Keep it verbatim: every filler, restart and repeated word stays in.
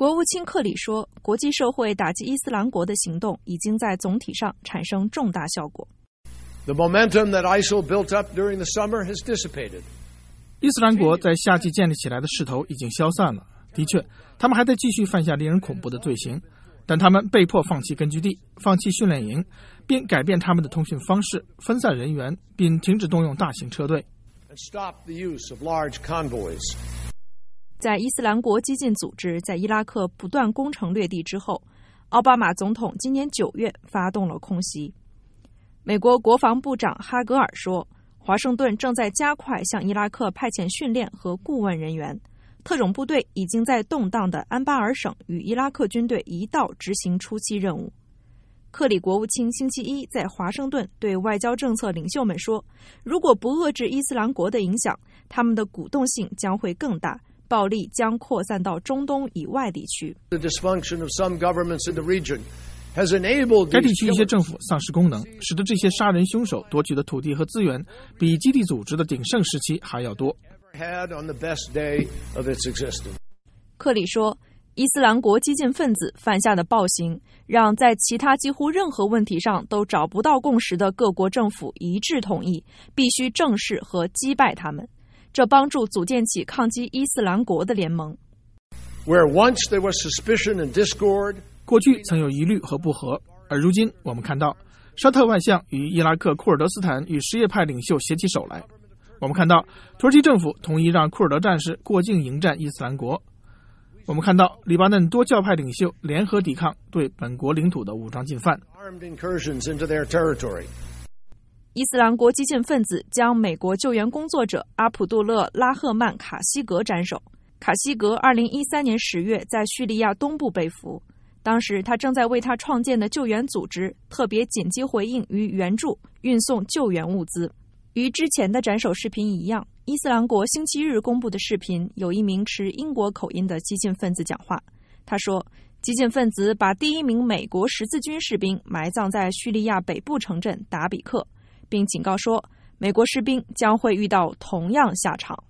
国务卿克里说，国际社会打击伊斯兰国的行动已经在总体上产生重大效果。 The momentum that I S I L built up during the summer has dissipated. 伊斯兰国在夏季建立起来的势头已经消散了。的确，他们还在继续犯下令人恐怖的罪行，但他们被迫放弃根据地，放弃训练营，并改变他们的通讯方式，分散人员，并停止动用大型车队。 And stop the use of large convoys. 在伊斯兰国激进组织在伊拉克不断攻城略地之后，奥巴马总统今年九月发动了空袭。美国国防部长哈格尔说，华盛顿正在加快向伊拉克派遣训练和顾问人员，特种部队已经在动荡的安巴尔省与伊拉克军队一道执行初期任务。克里国务卿星期一在华盛顿对外交政策领袖们说，如果不遏制伊斯兰国的影响，他们的鼓动性将会更大，暴力将扩散到中东以外地区。 The dysfunction of some governments in the region has enabled 该地区一些政府丧失功能，使得这些杀人凶手夺取的土地和资源比基地组织的鼎盛时期还要多。 克里说，伊斯兰国激进分子犯下的暴行让在其他几乎任何问题上都找不到共识的各国政府一致同意，必须正视和击败他们，这帮助组建起抗击伊斯兰国的联盟。 Where once there was suspicion and discord, 过去曾有疑虑和不和，而如今我们看到沙特外相与伊拉克库尔德斯坦与什叶派领袖携起手来。我们看到土耳其政府同意让库尔德战士过境迎战伊斯兰国。我们看到黎巴嫩多教派领袖联合抵抗对本国领土的武装进犯。 伊斯兰国激进分子将美国救援工作者阿卜杜勒拉赫曼卡西格斩首。卡西格二零一三年十月在叙利亚东部被俘，当时他正在为他创建的救援组织特别紧急回应与援助运送救援物资。与之前的斩首视频一样，伊斯兰国星期日公布的视频有一名持英国口音的激进分子讲话。他说，激进分子把第一名美国十字军士兵埋葬在叙利亚北部城镇达比克，并警告说，美国士兵将会遇到同样下场。